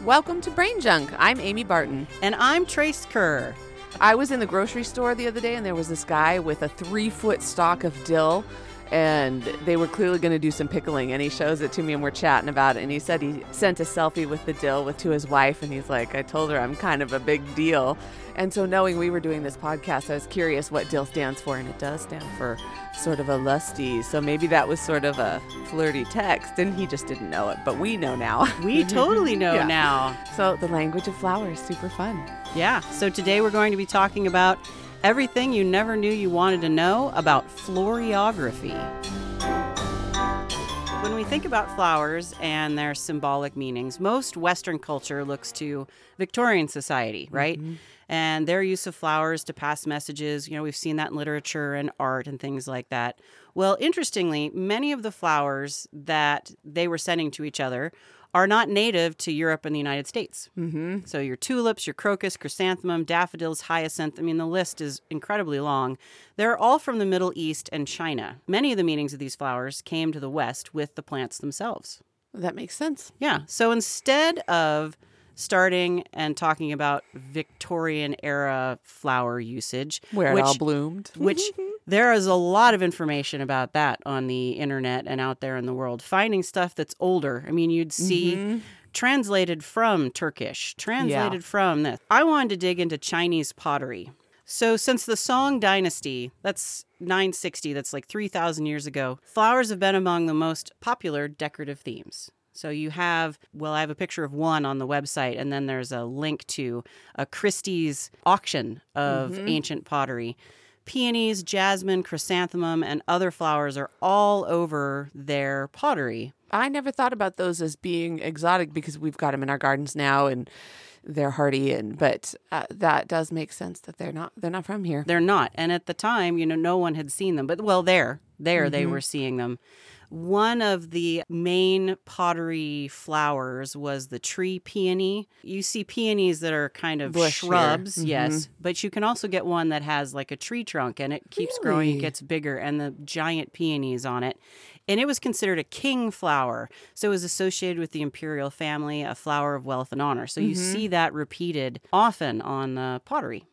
Welcome to Brain Junk. I'm Amy Barton. And I'm Trace Kerr. I was in the grocery store the other day and there was this guy with a 3-foot stalk of dill, and they were clearly going to do some pickling, and he shows it to me and we're chatting about it, and he said he sent a selfie with the dill to his wife, and he's like, I told her I'm kind of a big deal. And so knowing we were doing this podcast, I was curious what dill stands for, and it does stand for sort of a lusty. So maybe that was sort of a flirty text, and he just didn't know it, but we know now. We totally know now. So the language of flowers, super fun. Yeah, so today we're going to be talking about everything you never knew you wanted to know about floriography. When we think about flowers and their symbolic meanings, most Western culture looks to Victorian society, right? Mm-hmm. And their use of flowers to pass messages. You know, we've seen that in literature and art and things like that. Well, interestingly, many of the flowers that they were sending to each other are not native to Europe and the United States. Mm-hmm. So your tulips, your crocus, chrysanthemum, daffodils, hyacinth, I mean, the list is incredibly long. They're all from the Middle East and China. Many of the meanings of these flowers came to the West with the plants themselves. That makes sense. Yeah. So instead of starting and talking about Victorian era flower usage, where it all bloomed, which there is a lot of information about that on the internet and out there in the world. Finding stuff that's older. I mean, you'd see translated from Turkish, translated from this. I wanted to dig into Chinese pottery. So since the Song Dynasty, that's 960, that's like 3,000 years ago, flowers have been among the most popular decorative themes. So you have, well, I have a picture of one on the website, and then there's a link to a Christie's auction of ancient pottery. Peonies, jasmine, chrysanthemum, and other flowers are all over their pottery. I never thought about those as being exotic because we've got them in our gardens now, and they're hardy. But that does make sense that they're not from here. They're not. And at the time, you know, no one had seen them. But well, there they were seeing them. One of the main pottery flowers was the tree peony. You see peonies that are kind of shrubs, yes, but you can also get one that has like a tree trunk, and it keeps growing, it gets bigger, and the giant peonies on it. And it was considered a king flower, so it was associated with the imperial family, a flower of wealth and honor. So you see that repeated often on pottery.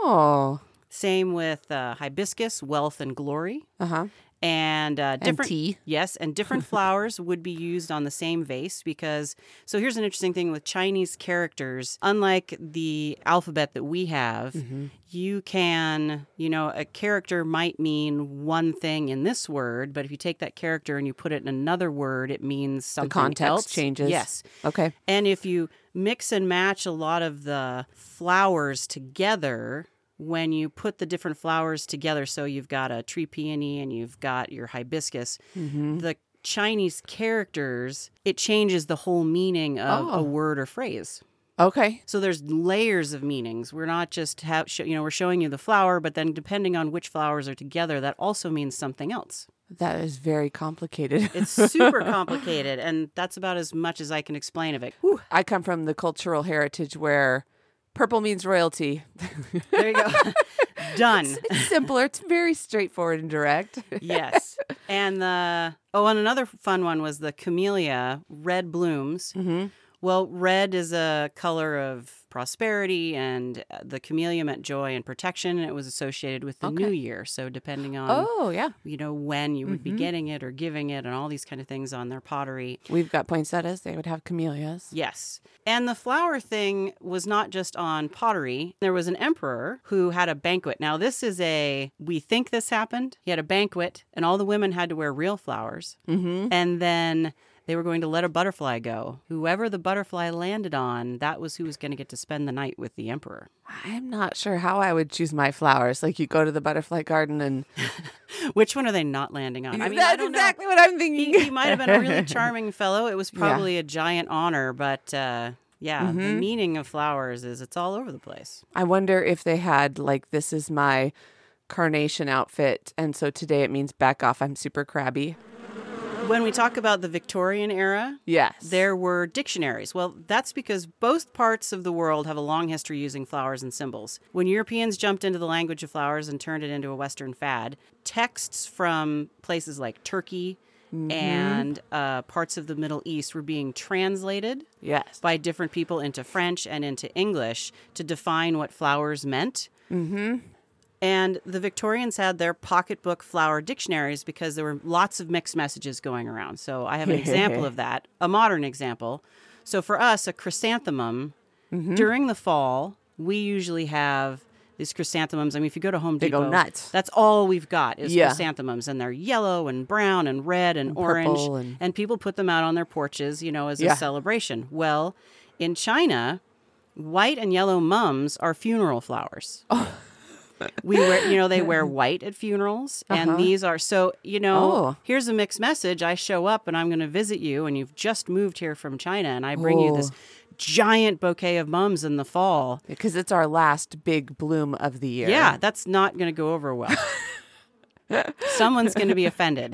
Oh. Same with hibiscus, wealth and glory. Uh-huh. And different tea. Yes, and different flowers would be used on the same vase because, so here's an interesting thing with Chinese characters. Unlike the alphabet that we have, you can, you know, a character might mean one thing in this word, but if you take that character and you put it in another word, it means something else. The context changes. Yes. Okay. And if you mix and match a lot of the flowers together, when you put the different flowers together, so you've got a tree peony and you've got your hibiscus, the Chinese characters, it changes the whole meaning of a word or phrase. Okay. So there's layers of meanings. We're not just, we're showing you the flower, but then depending on which flowers are together, that also means something else. That is very complicated. It's super complicated, and that's about as much as I can explain of it. Whew. I come from the cultural heritage where purple means royalty. There you go. Done. It's simpler. It's very straightforward and direct. Yes. And and another fun one was the camellia, red blooms. Well, red is a color of prosperity, and the camellia meant joy and protection, and it was associated with the new year. So depending on, when you would be getting it or giving it and all these kind of things on their pottery. We've got poinsettias. They would have camellias. Yes. And the flower thing was not just on pottery. There was an emperor who had a banquet. Now, we think this happened. He had a banquet, and all the women had to wear real flowers. And then they were going to let a butterfly go. Whoever the butterfly landed on, that was who was going to get to spend the night with the emperor. I'm not sure how I would choose my flowers. Like, you go to the butterfly garden and... Which one are they not landing on? I mean, that's exactly what I'm thinking. He might have been a really charming fellow. It was probably a giant honor, but... the meaning of flowers is it's all over the place. I wonder if they had, like, this is my carnation outfit, and so today it means back off, I'm super crabby. When we talk about the Victorian era, there were dictionaries. Well, that's because both parts of the world have a long history using flowers and symbols. When Europeans jumped into the language of flowers and turned it into a Western fad, texts from places like Turkey and parts of the Middle East were being translated Yes. by different people into French and into English to define what flowers meant. And the Victorians had their pocketbook flower dictionaries because there were lots of mixed messages going around. So I have an example of that, a modern example. So for us, a chrysanthemum, during the fall, we usually have these chrysanthemums. I mean, if you go to Home Depot, They go nuts. that's all we've got is Yeah. chrysanthemums. And they're yellow and brown and red and orange. purple And people put them out on their porches, you know, as Yeah. a celebration. Well, in China, white and yellow mums are funeral flowers. We wear, you know, they wear white at funerals, and these are so, you know, here's a mixed message. I show up and I'm going to visit you, and you've just moved here from China, and I bring you this giant bouquet of mums in the fall. Because it's our last big bloom of the year. Yeah, that's not going to go over well. Someone's going to be offended.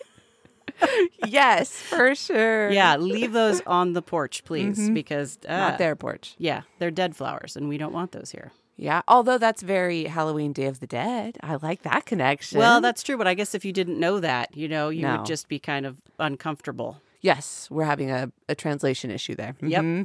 Yes, for sure. Yeah, leave those on the porch, please, because Not their porch. Yeah, they're dead flowers, and we don't want those here. Yeah, although that's very Halloween Day of the Dead. I like that connection. Well, that's true, but I guess if you didn't know that, you know, you No. would just be kind of uncomfortable. Yes, we're having a translation issue there. Yep.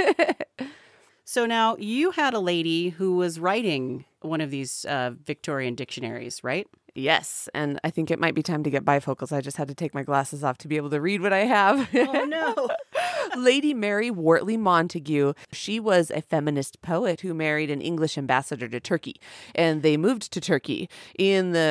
So now you had a lady who was writing one of these Victorian dictionaries, right? Yes, and I think it might be time to get bifocals. I just had to take my glasses off to be able to read what I have. Oh, no. Lady Mary Wortley Montagu. She was a feminist poet who married an English ambassador to Turkey, and they moved to Turkey in the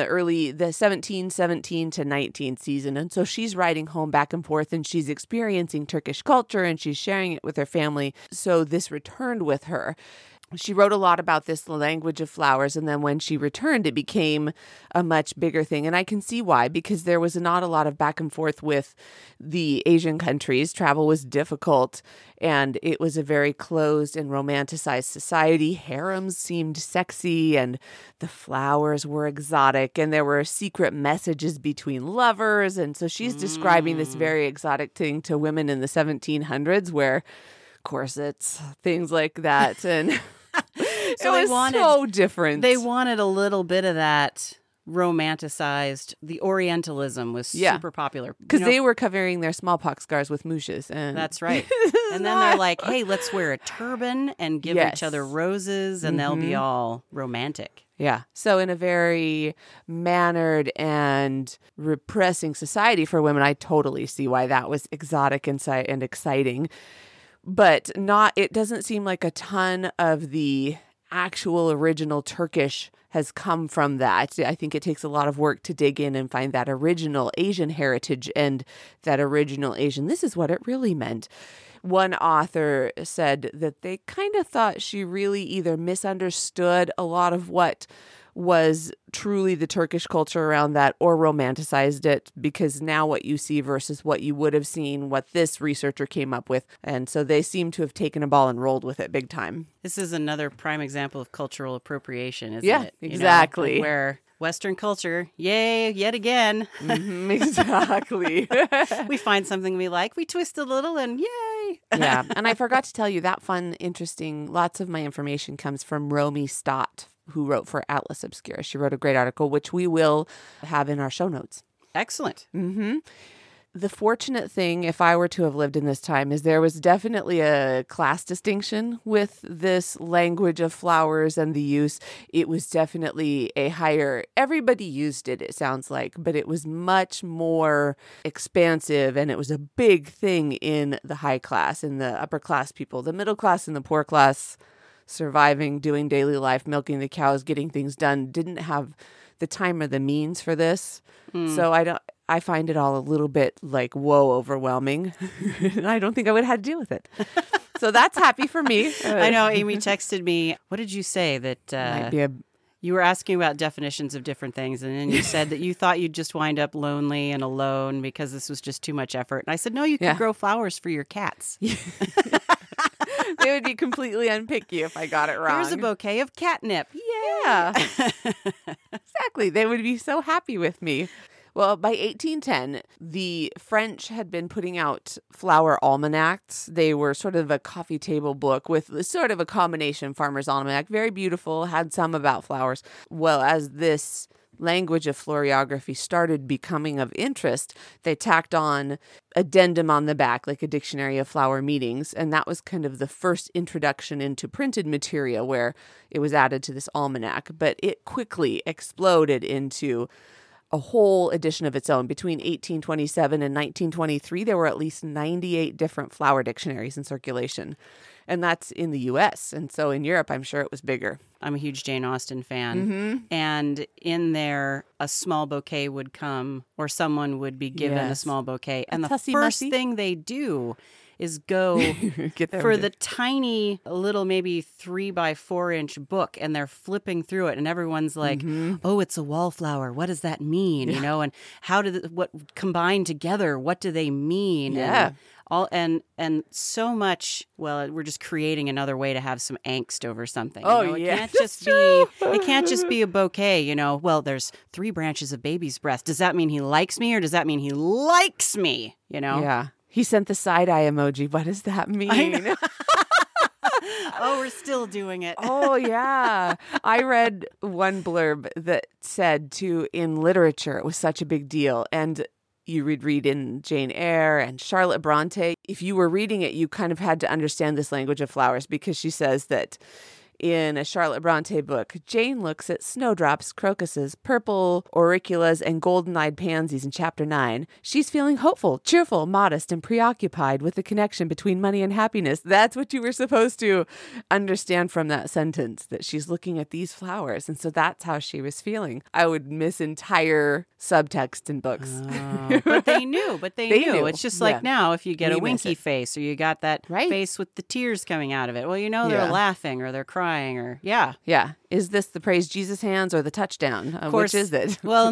1717 to 19 season. And so she's writing home back and forth, and she's experiencing Turkish culture, and she's sharing it with her family. So this returned with her. She wrote a lot about this language of flowers, and then when she returned, it became a much bigger thing. And I can see why, because there was not a lot of back and forth with the Asian countries. Travel was difficult, and it was a very closed and romanticized society. Harems seemed sexy, and the flowers were exotic, and there were secret messages between lovers. And so she's describing this very exotic thing to women in the 1700s, where corsets, things like that, and So it was so different. They wanted a little bit of that romanticized. The Orientalism was super popular. because they were covering their smallpox scars with moushes. And That's right. And then they're like, hey, let's wear a turban and give each other roses, and they'll be all romantic. Yeah. So in a very mannered and repressing society for women, I totally see why that was exotic and exciting. But it doesn't seem like a ton of the actual original Turkish has come from that. I think it takes a lot of work to dig in and find that original Asian heritage and that original Asian. This is what it really meant. One author said that they kind of thought she really either misunderstood a lot of what was truly the Turkish culture around that or romanticized it, because now what you see versus what you would have seen, what this researcher came up with. And so they seem to have taken a ball and rolled with it big time. This is another prime example of cultural appropriation, isn't it? Yeah, exactly. Like where Western culture, yay, yet again. Exactly. We find something we like, we twist a little, and yay. Yeah. And I forgot to tell you that fun, interesting, lots of my information comes from Romy Stott, who wrote for Atlas Obscura. She wrote a great article, which we will have in our show notes. Excellent. The fortunate thing, if I were to have lived in this time, is there was definitely a class distinction with this language of flowers and the use. It was definitely a higher, everybody used it, it sounds like, but it was much more expansive, and it was a big thing in the high class, in the upper class people. The middle class and the poor class, surviving, doing daily life, milking the cows, getting things done, didn't have the time or the means for this. So I find it all a little bit like, whoa, overwhelming. I don't think I would have had to deal with it. So that's happy for me. I know Amy texted me. What did you say? That Might be you were asking about definitions of different things, and then you said that you thought you'd just wind up lonely and alone because this was just too much effort. And I said, no, you could grow flowers for your cats. They would be completely unpicky if I got it wrong. Here's a bouquet of catnip. Yay! Yeah. Exactly. They would be so happy with me. Well, by 1810, the French had been putting out flower almanacs. They were sort of a coffee table book with sort of a combination farmer's almanac. Very beautiful, had some about flowers. Well, as this language of florography started becoming of interest, they tacked on addendum on the back, like a dictionary of flower meanings. And that was kind of the first introduction into printed material where it was added to this almanac. But it quickly exploded into a whole edition of its own. Between 1827 and 1923, there were at least 98 different flower dictionaries in circulation. And that's in the U.S. And so in Europe, I'm sure it was bigger. I'm a huge Jane Austen fan. And in there, a small bouquet would come, or someone would be given a small bouquet. And the first thing they do is go for the tiny little maybe 3x4-inch book, and they're flipping through it, and everyone's like, oh, it's a wallflower. What does that mean? You know, and how did what combine together? What do they mean? Yeah. And so much, well, we're just creating another way to have some angst over something. Oh, you know? yeah. It can't just be a bouquet, you know. Well, there's 3 branches of baby's breath. Does that mean he likes me, or does that mean he likes me? You know? Yeah. He sent the side-eye emoji. What does that mean? Oh, we're still doing it. Oh, yeah. I read one blurb that said, in literature, it was such a big deal. And you would read in Jane Eyre and Charlotte Bronte. If you were reading it, you kind of had to understand this language of flowers, because she says that in a Charlotte Bronte book, Jane looks at snowdrops, crocuses, purple auriculas, and golden-eyed pansies in chapter 9. She's feeling hopeful, cheerful, modest, and preoccupied with the connection between money and happiness. That's what you were supposed to understand from that sentence, that she's looking at these flowers. And so that's how she was feeling. I would miss entire subtext in books. Oh, but they knew. They knew. It's just like now, if you get a winky face, or you got that face with the tears coming out of it, well, you know they're laughing or they're crying. Or yeah. Is this the praise Jesus hands or the touchdown? Of course, which is it? Well,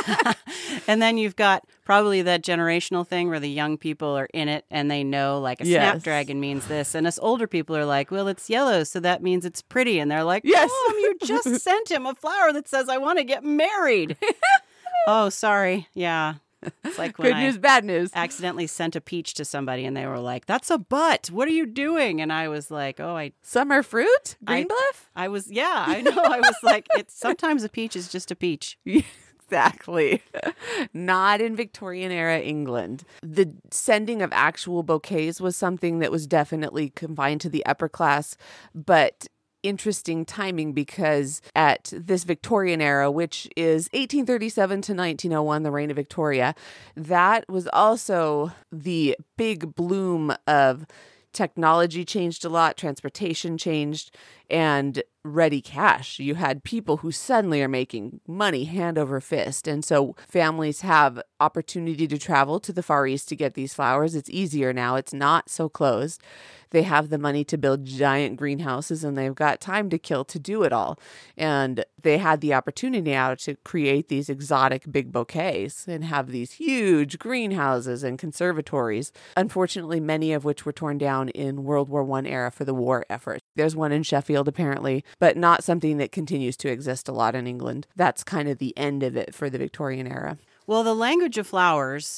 and then you've got probably that generational thing where the young people are in it and they know like a snapdragon means this, and us older people are like, well, it's yellow, so that means it's pretty, and they're like, yes, Mom, you just sent him a flower that says I want to get married. Oh, sorry, yeah. It's like when good news, bad news. Accidentally sent a peach to somebody and they were like, that's a butt. What are you doing? And I was like, summer fruit? Greenbluff? I was like, sometimes a peach is just a peach. Exactly. Not in Victorian era England. The sending of actual bouquets was something that was definitely confined to the upper class, but interesting timing, because at this Victorian era, which is 1837 to 1901, the reign of Victoria, that was also the big bloom of technology changed a lot, transportation changed, and ready cash. You had people who suddenly are making money hand over fist. And so families have opportunity to travel to the Far East to get these flowers. It's easier now. It's not so closed. They have the money to build giant greenhouses, and they've got time to kill to do it all. And they had the opportunity now to create these exotic big bouquets and have these huge greenhouses and conservatories, unfortunately, many of which were torn down in World War I era for the war effort. There's one in Sheffield, apparently, but not something that continues to exist a lot in England. That's kind of the end of it for the Victorian era. Well, the language of flowers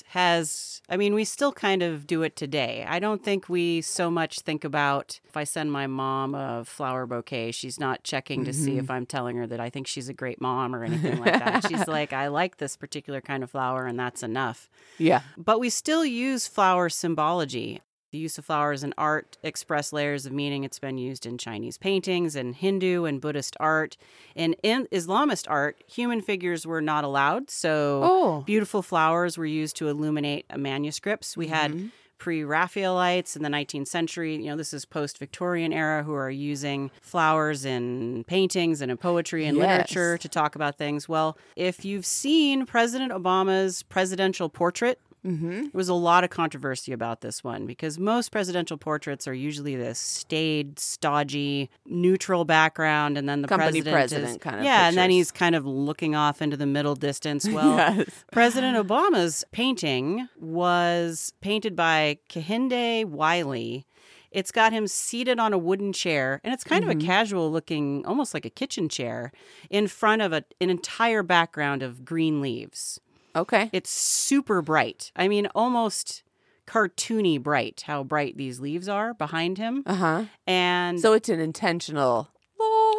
we still kind of do it today. I don't think we so much think about, if I send my mom a flower bouquet, she's not checking to see if I'm telling her that I think she's a great mom or anything like that. She's like, I like this particular kind of flower, and that's enough. Yeah. But we still use flower symbology. The use of flowers in art express layers of meaning. It's been used in Chinese paintings and Hindu and Buddhist art. And in Islamist art, human figures were not allowed. So beautiful flowers were used to illuminate manuscripts. We had pre-Raphaelites in the 19th century. You know, this is post-Victorian era, who are using flowers in paintings and in poetry and literature to talk about things. Well, if you've seen President Obama's presidential portrait, there was a lot of controversy about this one, because most presidential portraits are usually this staid, stodgy, neutral background, and then the president is, kind of and then he's kind of looking off into the middle distance. Well, President Obama's painting was painted by Kehinde Wiley. It's got him seated on a wooden chair, and it's kind of a casual looking, almost like a kitchen chair, in front of an entire background of green leaves. Okay. It's super bright. I mean, almost cartoony bright, how bright these leaves are behind him. Uh-huh. And so it's an intentional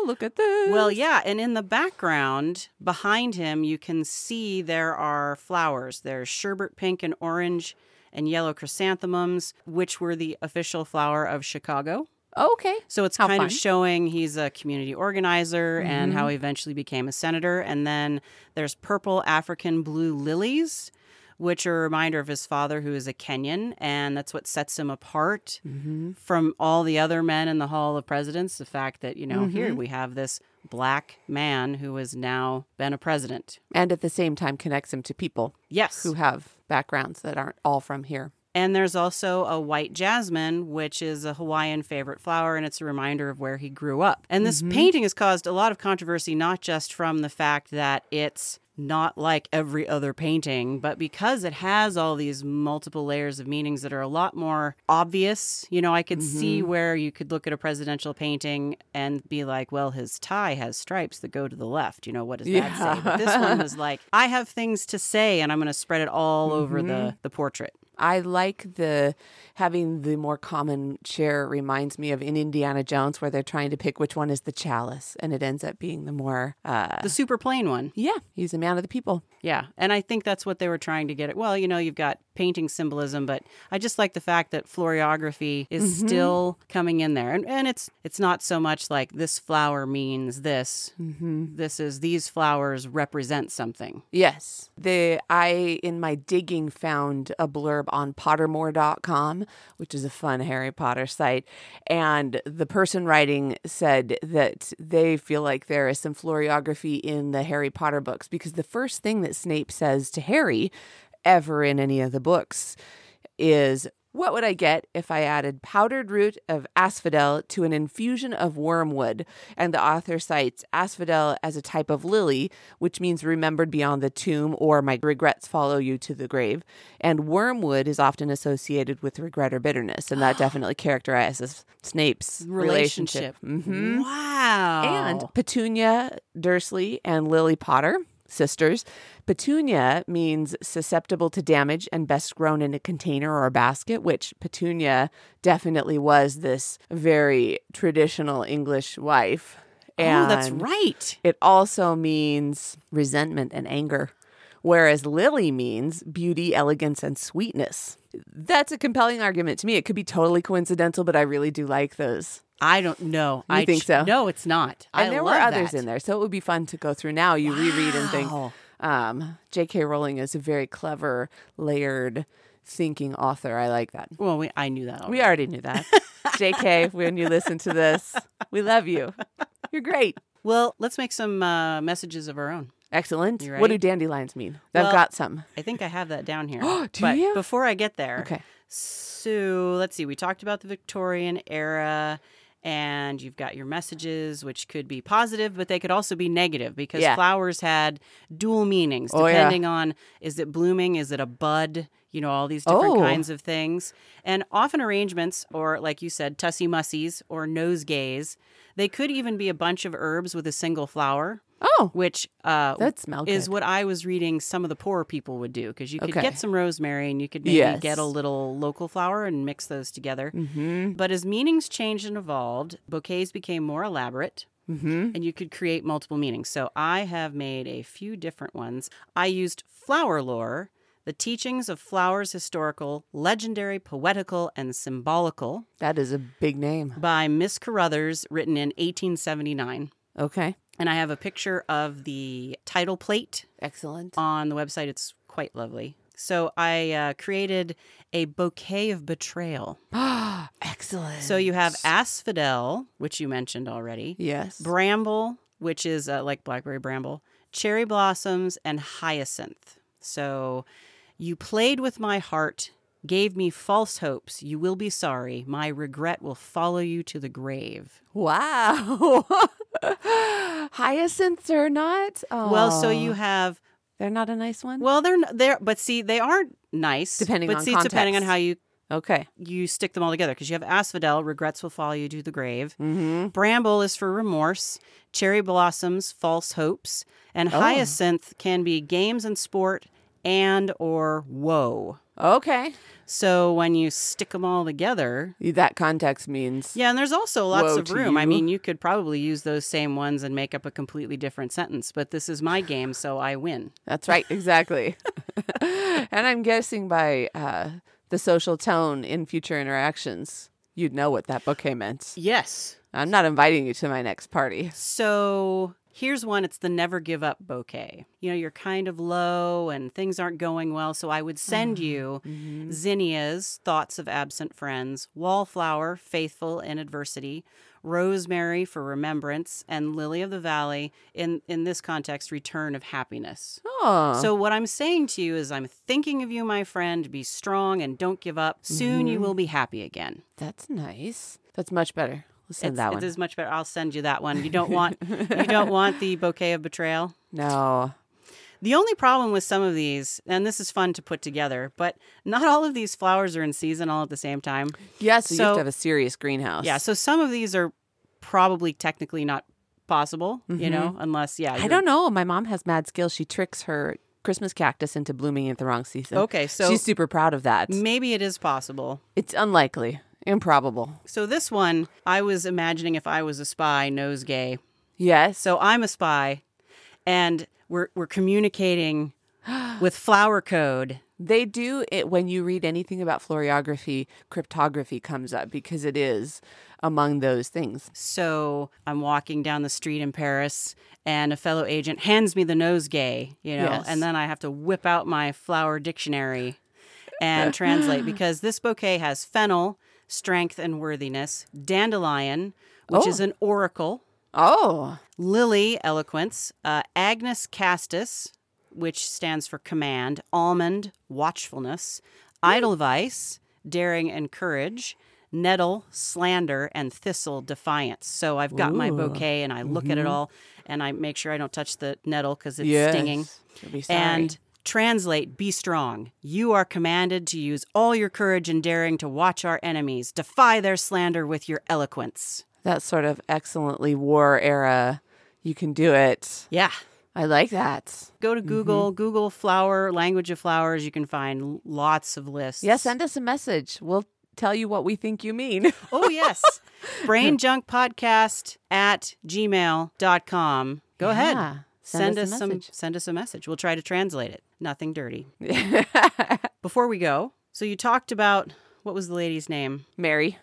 look at this. Well, yeah. And in the background behind him, you can see there are flowers. There's sherbet pink and orange and yellow chrysanthemums, which were the official flower of Chicago. Okay. So it's How kind fun. of showing he's a community organizer and how he eventually became a senator. And then there's purple African blue lilies, which are a reminder of his father, who is a Kenyan. And that's what sets him apart from all the other men in the Hall of Presidents. The fact that, here we have this black man who has now been a president. And at the same time connects him to people Yes. who have backgrounds that aren't all from here. And there's also a white jasmine, which is a Hawaiian favorite flower, and it's a reminder of where he grew up. And this painting has caused a lot of controversy, not just from the fact that it's not like every other painting, but because it has all these multiple layers of meanings that are a lot more obvious. I could see where you could look at a presidential painting and be like, well, his tie has stripes that go to the left. What does that say? But this one was like, I have things to say, and I'm going to spread it all over the portrait. I like having the more common chair. Reminds me of in Indiana Jones, where they're trying to pick which one is the chalice, and it ends up being the more The super plain one. Yeah, he's a man of the people. Yeah, and I think that's what they were trying to get at. Well, you've got painting symbolism, but I just like the fact that florography is still coming in there. And it's not so much like this flower means this. This is these flowers represent something. Yes. I, in my digging, found a blurb on Pottermore.com, which is a fun Harry Potter site. And the person writing said that they feel like there is some florography in the Harry Potter books, because the first thing that Snape says to Harry ever in any of the books is, what would I get if I added powdered root of asphodel to an infusion of wormwood? And the author cites asphodel as a type of lily, which means remembered beyond the tomb, or my regrets follow you to the grave. And wormwood is often associated with regret or bitterness, and that definitely characterizes Snape's relationship. Wow. And Petunia Dursley and Lily Potter, sisters. Petunia means susceptible to damage and best grown in a container or a basket, which Petunia definitely was this very traditional English wife. And that's right. It also means resentment and anger, whereas Lily means beauty, elegance, and sweetness. That's a compelling argument to me. It could be totally coincidental, but I really do like those. I don't know. You think so? No, it's not. And there were love others that. in there, so it would be fun to go through now. You reread and think, J.K. Rowling is a very clever, layered, thinking author. I like that. Well, I knew that already. We already knew that. J.K., when you listen to this, we love you. You're great. Well, let's make some messages of our own. Excellent. You What ready? do dandelions mean? Well, I've got some. I think I have that down here. Do but you? Before I get there, Okay. So let's see. We talked about the Victorian era, and you've got your messages, which could be positive, but they could also be negative, because flowers had dual meanings depending on, is it blooming? Is it a bud? All these different kinds of things. And often arrangements, or like you said, tussy-mussies or nosegays, they could even be a bunch of herbs with a single flower. Oh, Which that smells is good. what I was reading some of the poorer people would do, because you could Okay. get some rosemary and you could maybe Yes. get a little local flower and mix those together. Mm-hmm. But as meanings changed and evolved, bouquets became more elaborate. And you could create multiple meanings. So I have made a few different ones. I used Flower Lore, the teachings of flowers, historical, legendary, poetical, and symbolical, That is a big name. by Miss Carruthers, written in 1879. Okay. And I have a picture of the title plate Excellent. on the website. It's quite lovely. So I created a bouquet of betrayal. Excellent. So you have asphodel, which you mentioned already. Yes. Bramble, which is like blackberry bramble. Cherry blossoms, and hyacinth. So you played with my heart, gave me false hopes. You will be sorry. My regret will follow you to the grave. Wow. Hyacinths are not? Oh. Well, so you have... They're not a nice one? Well, they're but see, they aren't nice. Depending but on see, it's depending on context. how Okay. you stick them all together, because you have asphodel, regrets will follow you to the grave. Mm-hmm. Bramble is for remorse. Cherry blossoms, false hopes. And hyacinth can be games and sport and or woe. Okay. So when you stick them all together... That context means... Yeah, and there's also lots woe of to room. I you. mean, you could probably use those same ones and make up a completely different sentence, but this is my game, so I win. That's right, exactly. And I'm guessing by the social tone in future interactions, you'd know what that bouquet meant. Yes. I'm not inviting you to my next party. So here's one. It's the never give up bouquet. You know, you're kind of low and things aren't going well. So I would send you zinnias, thoughts of absent friends, wallflower, faithful in adversity, rosemary for remembrance, and lily of the valley, in this context, return of happiness. Oh. So what I'm saying to you is I'm thinking of you, my friend. Be strong and don't give up. Soon you will be happy again. That's nice. That's much better. Let's send that one. It is much better. I'll send you that one. You don't want the bouquet of betrayal? No. The only problem with some of these, and this is fun to put together, but not all of these flowers are in season all at the same time. Yeah, so you have to have a serious greenhouse. Yeah, so some of these are probably technically not possible, you know, unless, I don't know. My mom has mad skills. She tricks her Christmas cactus into blooming at the wrong season. Okay, so she's super proud of that. Maybe it is possible. It's unlikely. Improbable. So this one, I was imagining if I was a spy, nosegay. Yes. So I'm a spy, and we're communicating with flower code. They do it when you read anything about florography, cryptography comes up because it is among those things. So I'm walking down the street in Paris and a fellow agent hands me the nosegay, you know, Yes. and then I have to whip out my flower dictionary and translate because this bouquet has fennel, strength and worthiness, dandelion, which is an oracle. Oh. Lily, eloquence, Agnes castus, which stands for command, almond, watchfulness, edelweiss, daring and courage, nettle, slander, and thistle, defiance. So I've got my bouquet and I look at it all and I make sure I don't touch the nettle because it's stinging. You'll be sorry. And translate, be strong. You are commanded to use all your courage and daring to watch our enemies, defy their slander with your eloquence. That's sort of excellently war era. You can do it. Yeah. I like that. Go to Google, Google flower, language of flowers. You can find lots of lists. Yeah, send us a message. We'll tell you what we think you mean. Oh, yes. brainjunkpodcast@gmail.com. Go ahead. Send us a message. We'll try to translate it. Nothing dirty. Before we go, so you talked about, what was the lady's name? Mary.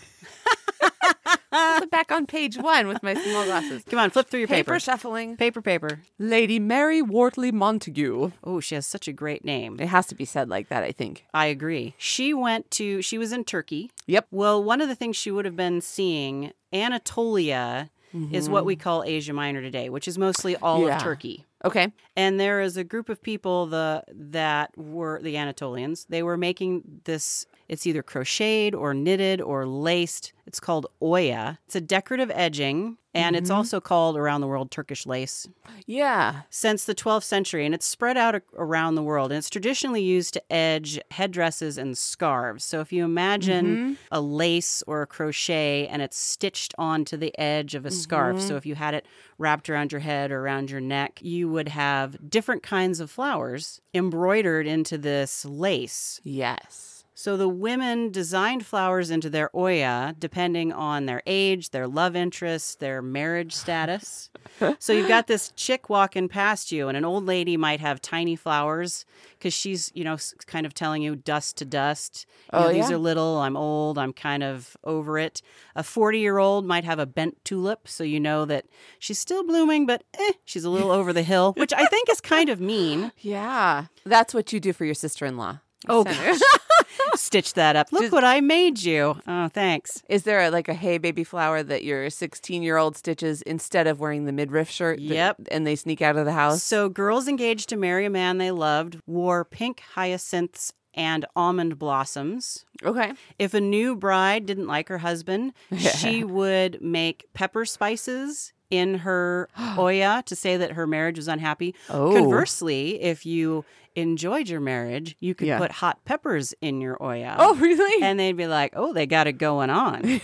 Flip back on page 1 with my small glasses. Come on, flip through your paper. Shuffling. Paper. Lady Mary Wortley Montague. Oh, she has such a great name. It has to be said like that, I think. I agree. She was in Turkey. Yep. Well, one of the things she would have been seeing, Anatolia is what we call Asia Minor today, which is mostly all of Turkey. Okay. And there is a group of people that were the Anatolians. They were making this, it's either crocheted or knitted or laced. It's called oya. It's a decorative edging, and it's also called around the world Turkish lace. Yeah. Since the 12th century, and it's spread out around the world, and it's traditionally used to edge headdresses and scarves. So if you imagine a lace or a crochet and it's stitched onto the edge of a scarf, so if you had it wrapped around your head or around your neck, you would have different kinds of flowers embroidered into this lace. Yes. So the women designed flowers into their oya depending on their age, their love interest, their marriage status. So you've got this chick walking past you, and an old lady might have tiny flowers because she's, kind of telling you dust to dust. These are little, I'm old, I'm kind of over it. A 40-year-old might have a bent tulip, so you know that she's still blooming, but she's a little over the hill, which I think is kind of mean. Yeah. That's what you do for your sister-in-law. Oh, gosh. Stitch that up. Look what I made you. Oh, thanks. Is there a hey baby flower that your 16-year-old stitches instead of wearing the midriff shirt? Yep. And they sneak out of the house? So girls engaged to marry a man they loved wore pink hyacinths and almond blossoms. Okay. If a new bride didn't like her husband, she would make pepper spices in her oya to say that her marriage was unhappy. Oh. Conversely, if you enjoyed your marriage, you could put hot peppers in your oya. Oh, really? And they'd be like, oh, they got it going on.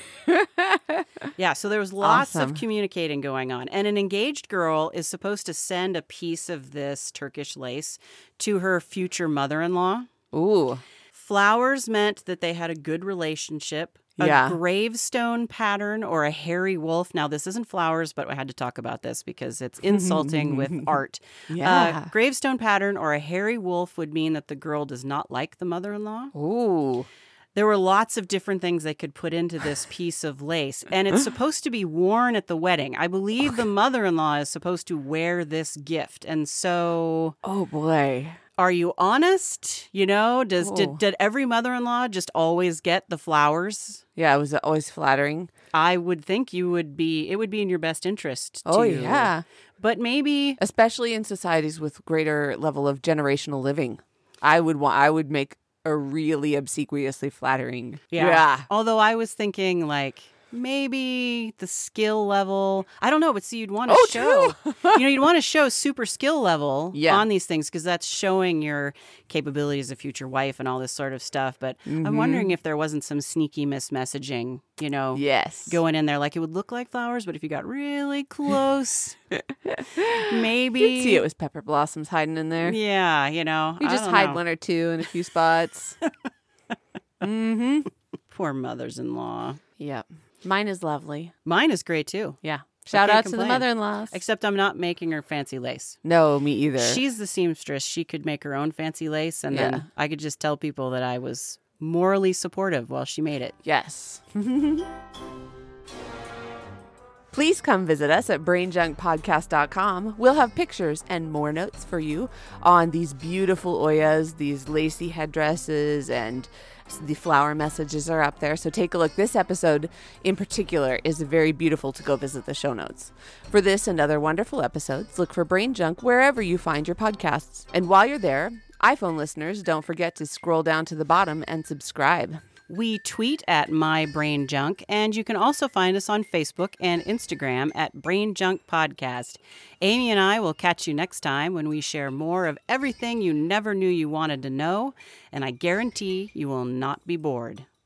Yeah, so there was lots of communicating going on. And an engaged girl is supposed to send a piece of this Turkish lace to her future mother-in-law. Ooh. Flowers meant that they had a good relationship. A gravestone pattern or a hairy wolf. Now, this isn't flowers, but I had to talk about this because it's insulting with art. Gravestone pattern or a hairy wolf would mean that the girl does not like the mother-in-law. Ooh. There were lots of different things they could put into this piece of lace, and it's supposed to be worn at the wedding. I believe the mother-in-law is supposed to wear this gift, and so... Oh, boy. Are you honest? You know, did every mother-in-law just always get the flowers? Yeah, was it always flattering? I would think it would be in your best interest. Oh, yeah. But maybe... Especially in societies with greater level of generational living. I would make a really obsequiously flattering. Yeah. Although I was thinking like maybe the skill level. I don't know, but see, you'd want to show, you'd want to show super skill level on these things because that's showing your capability as a future wife and all this sort of stuff. But I'm wondering if there wasn't some sneaky mismessaging, going in there. Like it would look like flowers, but if you got really close, maybe. You'd see it was pepper blossoms hiding in there. Yeah, You just hide one or two in a few spots. Poor mothers-in-law. Yep. Mine is lovely. Mine is great too. Yeah. Shout out to the mother-in-laws. Except I'm not making her fancy lace. No, me either. She's the seamstress. She could make her own fancy lace, and then I could just tell people that I was morally supportive while she made it. Yes. Please come visit us at brainjunkpodcast.com. We'll have pictures and more notes for you on these beautiful oyas, these lacy headdresses, and the flower messages are up there. So take a look. This episode in particular is very beautiful to go visit the show notes. For this and other wonderful episodes, look for Brain Junk wherever you find your podcasts. And while you're there, iPhone listeners, don't forget to scroll down to the bottom and subscribe. We tweet at MyBrainJunk, and you can also find us on Facebook and Instagram at BrainJunk Podcast. Amy and I will catch you next time when we share more of everything you never knew you wanted to know, and I guarantee you will not be bored.